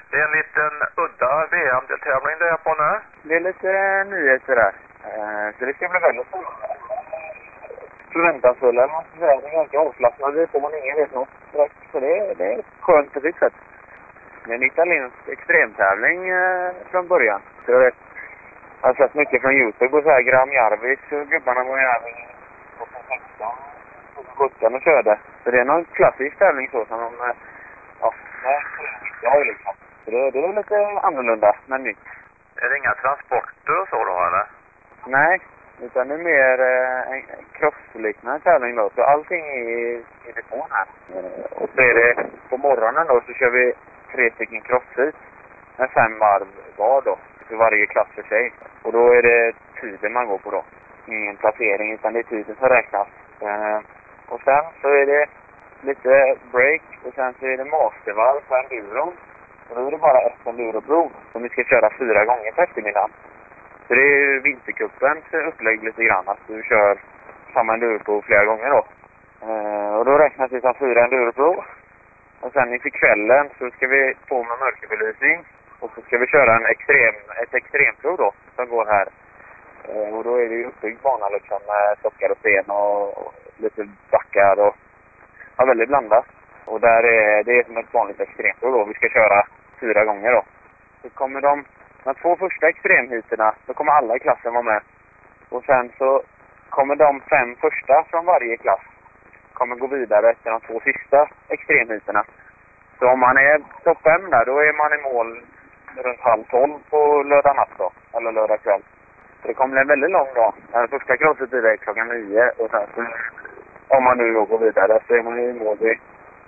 Det är en liten udda VM-tävling det är på nu. Det är lite nyheter där. Så det ska bli väldigt förväntansfulla. Man ska säga, det är ganska avslappnade. Det får man ingen vet något. Så det är skönt på sitt sätt. Det är en italiensk extremtävling från början. Så jag har sett mycket från YouTube och så här. Graham Jarvis och gubbarna var här vid 2017 och körde. Så det är någon klassisk tävling så som de... Ja, liksom. Så det är lite annorlunda, men nytt. Är det inga transporter och så då, eller? Nej, utan det är mer en crossliknande tävling då. Så allting är i telefon här. Och så är det på morgonen då så kör vi 3 stycken crossfit med 5 varv var då. För varje klass för sig. Och då är det tiden man går på då. Ingen placering utan det är tiden som räknas. Och sen så är det lite break och sen så är det mastervarv på enduro. Och då är det bara ett enduroprov som vi ska köra 4 gånger på eftermiddagen. Så det är ju vintercupens upplägg lite grann att du kör samma enduroprov flera gånger då. Och då räknas det som 4 enduroprov. Och sen inför kvällen så ska vi på med mörkerbelysning. Och så ska vi köra ett extremprov då som går här. Och då är det ju uppbyggd bana liksom med stockar och sten och lite backar och ja, väldigt blandat. Och där det är som ett vanligt extremprov då. Vi ska köra 4 gånger då. Så kommer de 2 första extremheaterna, då kommer alla i klassen vara med. Och sen så kommer de 5 första från varje klass kommer gå vidare till de 2 sista extremheaterna. Så om man är topp 5 där, då är man i mål runt 11:30 på lördag natt då. Eller lördag kväll. Så det kommer bli en väldigt lång dag. Den första krosset är klockan 9 och sen så om man nu då går vidare så är man i mål vid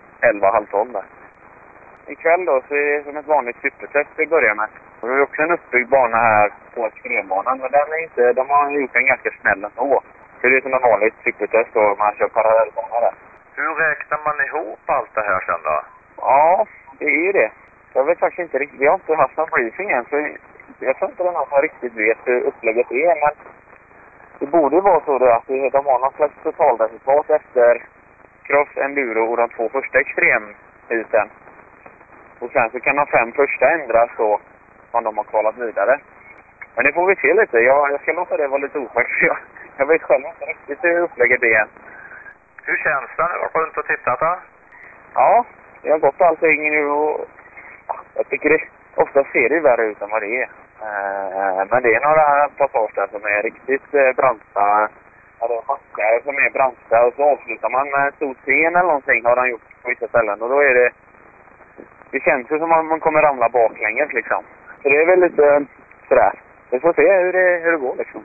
11:30 där. Ikväll då så är det som ett vanligt supertest vi börjar med. Och det är också en uppbyggd bana här på extrembanan. Men den är inte, de har gjort en ganska snäll ändå. Så det är som ett vanligt supertest då man kör parallellbana där. Hur räknar man ihop allt det här sen då? Ja, det är ju det. Jag vet faktiskt inte riktigt. Vi har inte haft någon briefing än. Så jag tror inte det är någon som riktigt vet hur upplägget är. Men det borde vara så då att de har någon slags totalresultat efter cross, enduro och de 2 första extremhusen. Och sen så kan de 5 första ändras då om de har kvalat vidare. Men det får vi se lite. Jag ska låta det vara lite osagt. Jag vet själv inte riktigt hur upplägget är än. Hur känns det när du har runt och tittat då? Ja, jag har gått allting nu och jag tycker det ofta ser det värre ut än vad det är. Men det är några passager som är riktigt branta. Ja, det är backar som är branta och så avslutar man med en stor scen eller någonting har de gjort på vissa ställen. Och då är det... Det känns ju som att man kommer ramla baklänges liksom. Så det är väl lite sådär. Vi får se hur det går liksom.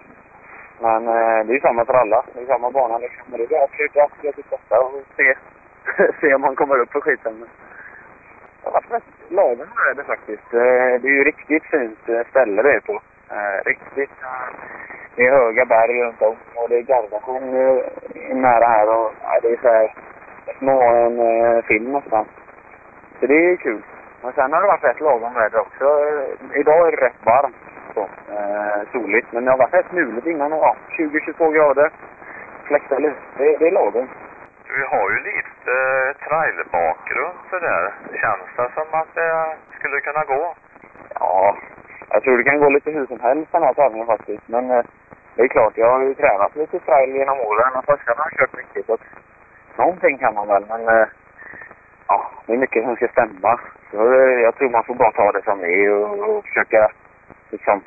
Men det är ju samma för alla. Det är samma bana liksom. Men det är bara att försöka testa och se om man kommer upp på skiten. Det har varit rätt lagom med det faktiskt. Det är ju riktigt fint ställe det är på. Riktigt. Det är höga berg runt om och det är Gardasjön nära här. Och det är så här små en film nästan. Så det är kul. Men sen har det varit rätt lagom väder också. Idag är det rätt varmt. Så, soligt. Men det har varit rätt muligt innan. 20-22 grader. Fläktar lite. Det är lagom. Du har ju lite trailerbakgrund så där. Känns det som att det skulle kunna gå? Ja, jag tror det kan gå lite hur som helst den här tävlingen faktiskt. Men det är klart, jag har ju tränat lite trail genom åren. Och först har man kört mycket. Så någonting kan man väl, men... Ja, det är mycket som ska stämma. Så jag tror man får bara ta det som det är och försöka liksom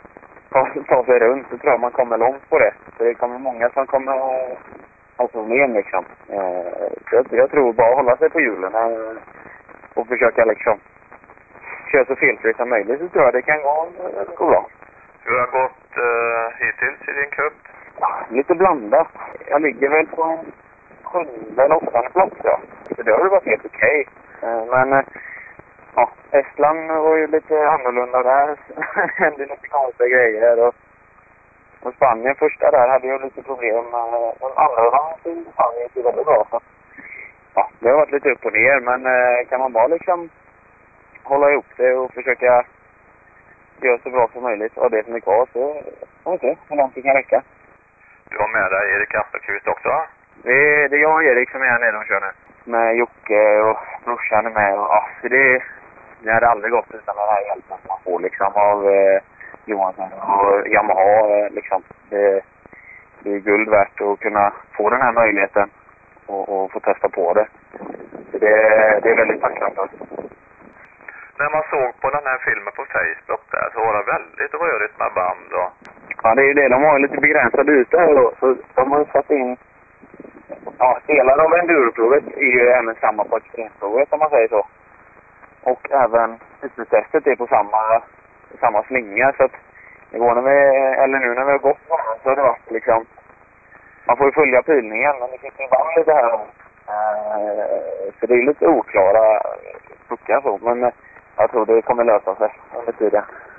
ta sig runt. Så tror jag man kommer långt på det. Så det kommer många som kommer ha problem liksom. Så jag tror bara hålla sig på hjulen och försöka liksom köra så felfritt som möjligt. Så tror jag det kan gå bra. Hur har det gått hittills i din cup? Ja, lite blandat. Jag ligger väl på en 7:e eller 8:e plats ja. Så det har ju varit helt okej. Men ja, Estland var ju lite annorlunda där. Hände lite konstiga grejer. Och Spanien första där hade ju lite problem. Men andra Spanien gick ju väldigt bra. Så. Ja, det har varit lite upp och ner. Men kan man bara liksom hålla ihop det och försöka göra så bra som möjligt. Och det som är kvar så får vi se hur långt det kan räcka. Du har med dig Erik Appelqvist också va? Det är jag och Erik som är här nere och kör nu. Med Jocke och brorsan är med. Och, ja, så det det hade aldrig gått utan den här hjälpen som man får liksom av Johansson och Yamaha. Liksom. Det är guld värt att kunna få den här möjligheten och få testa på det. Så det är väldigt tacksamt. När man såg på den här filmen på Facebook där så var det väldigt rörigt med band och... Ja, det är ju det. De har lite begränsade ytor här då. Så de har satt in... Ja, delar av enduroprovet är ju även samma på extremprovet om man säger så. Och även utrustestet är på samma slinga. Så att igår nu när vi har gått så har det varit liksom... Man får ju följa pilningen, men det finns ju ibland lite här. Så det är lite oklara puckar så. Men jag tror det kommer lösa sig under tiden.